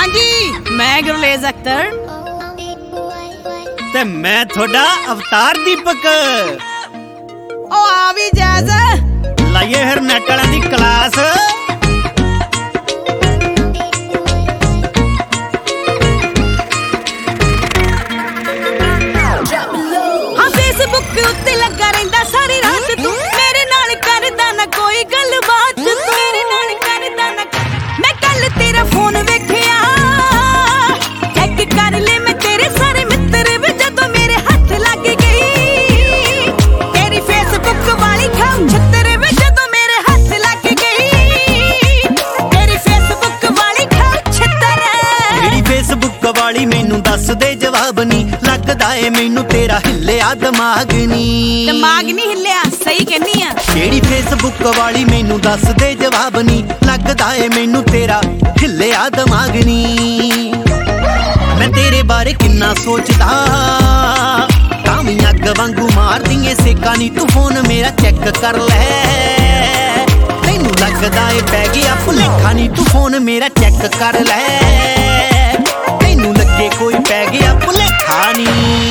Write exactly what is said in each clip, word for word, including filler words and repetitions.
हाँ जी, मैं गुरलेज अख्तर ते मैं थोड़ा अवतार दीपक। ओ आ भी जैज लाइए फिर नेट वालों दी क्लास। हाँ फेसबुक उत्ते लगा रहिंदा सारी रात तू मेरे नाल करदा ना कोई गलबात तू मेरे नाल करदा ना। मैं कल तेरा फोन वेखिया चेक कर ले मैं तेरे सारे मित्र वे जदों मेरे हाथ लग गई तेरी फेसबुक वाली खाऊ छत्तर वे जदों मेरे हाथ लग गई तेरी फेसबुक वाली खाऊ छत्तर। तेरी फेसबुक वाली मैनू दस दे जवाब नी लगदा ए मैनू तेरा हिलिया दिमाग नी। दिमाग नहीं हिलिया सही कहनी आ। केड़ी फेसबुक वाली मैनू दस दे जवाब नी लगदा ए मैनू तेरा हिलिया दिमाग नी। मैं तेरे बारे किन्ना सोचदा तावी अग वांगू मार दिए सेका नी तू फोन मेरा चेक कर ले। तैनू लगदा ए पै गया भुलेखा नी तू फोन मेरा चेक कर ले। तैनू लगे कोई पै गया भुलेखा नी।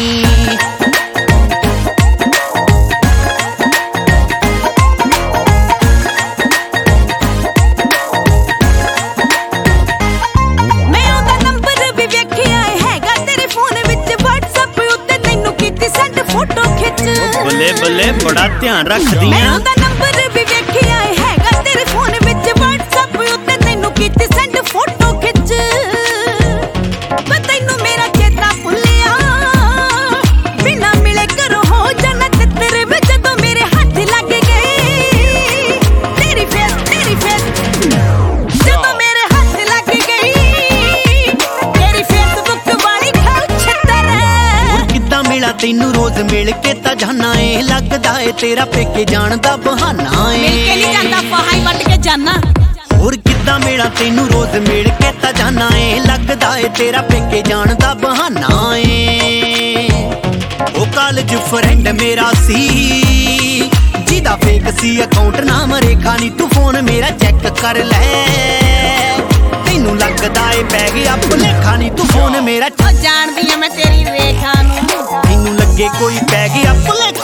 बल्ले बल्ले बड़ा ध्यान रखदी मैं ओदा नंबर भी वेखिया हैगा तेरे फोन विच WhatsApp उत्ते तैनू कीती सेंड फोटो खिच। मैं तैनू मेरा चेता भुलिया बिना मिले करो हो जाना तेरे विच जदों मेरे हाथ लग गए तेरी फेस तेरी फेस जदों मेरे हाथ लग गई तेरी फेसबुक वाली खाऊ छत्तर। किद्दां मिला तैनू रोज मिल के ता जाना ए लगदा ए तेरा पेके जान दा बहाना ए। मिल के नहीं जांदा पहाई वट के जाना। और किद्दां मिला तैनू रोज मिल के ता जाना ए लगदा ए तेरा पेके जान दा बहाना ए। ओ कॉलेज फ्रेंड मेरा सी जिदा फेक सी अकाउंट नाम रेखा नी तू फोन मेरा चेक कर ले। तैनू लगदा ए पै गया भुलेखा नी तू फोन मेरा जानदी हां मैं तेरी रेखा नू। तैनू लगे कोई पै गया भुलेखा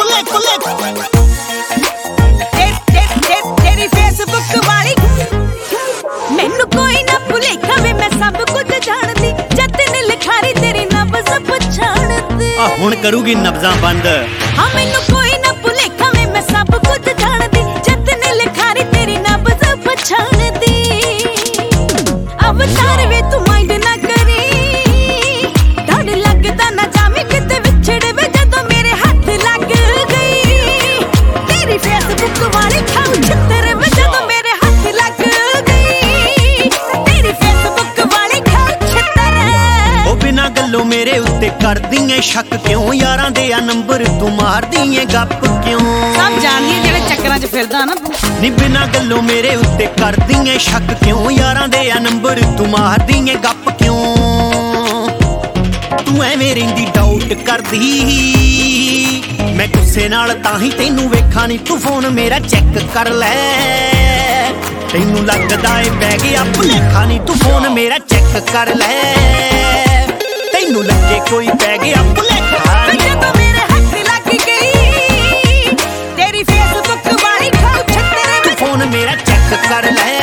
तेरी फेसबुक वाली मैनू कोई ना भुलेखा वे मैं सब कुछ जानदी जद ने लिखारी तेरी नब्ज़ पछाणदी। आ हुण करूगी नब्ज़ां बंद। हाँ मैनू कोई ना भुलेखा वे मैं सब कुछ जानदी जद ने लिखारी तेरी नब्ज़ पछाणदी। अवतार वे तू माइंड ना करी डर लगदा ना जावे किते विछड़ वे जदों मेरे हाथ लग गई तेरी फेसबुक वाली खाऊ छत्तर वे जदों मेरे हाथ लग गई तेरी फेसबुक वाली खाऊ छत्तर। ओ बिना गल्लों मेरे उत्ते कर दिए शक क्यों यारां दे आ नंबर तू मार दिए गप क्यों। सब जानदी है जेड़े चक्करां च फिरदा ना तू। नी बिना गल्लों मेरे उत्ते कर दिए शक क्यों यारां दे आ नंबर तू मार दिए गप क्यों। तू एवें रहिंदी डाउट करदी मैं गुस्से नाल ताही तैनू वेखा नी तू फोन मेरा चेक कर ले। तैनू लगदा ए पै गया भुलेखा नी तू फोन मेरा चेक कर ले। तैनू लगे कोई पै गया भुलेखा नी। जदों मेरे हाथ लग गई तेरी फेसबुक वाली खाऊ छत्तर फोन मेरा चेक कर ले।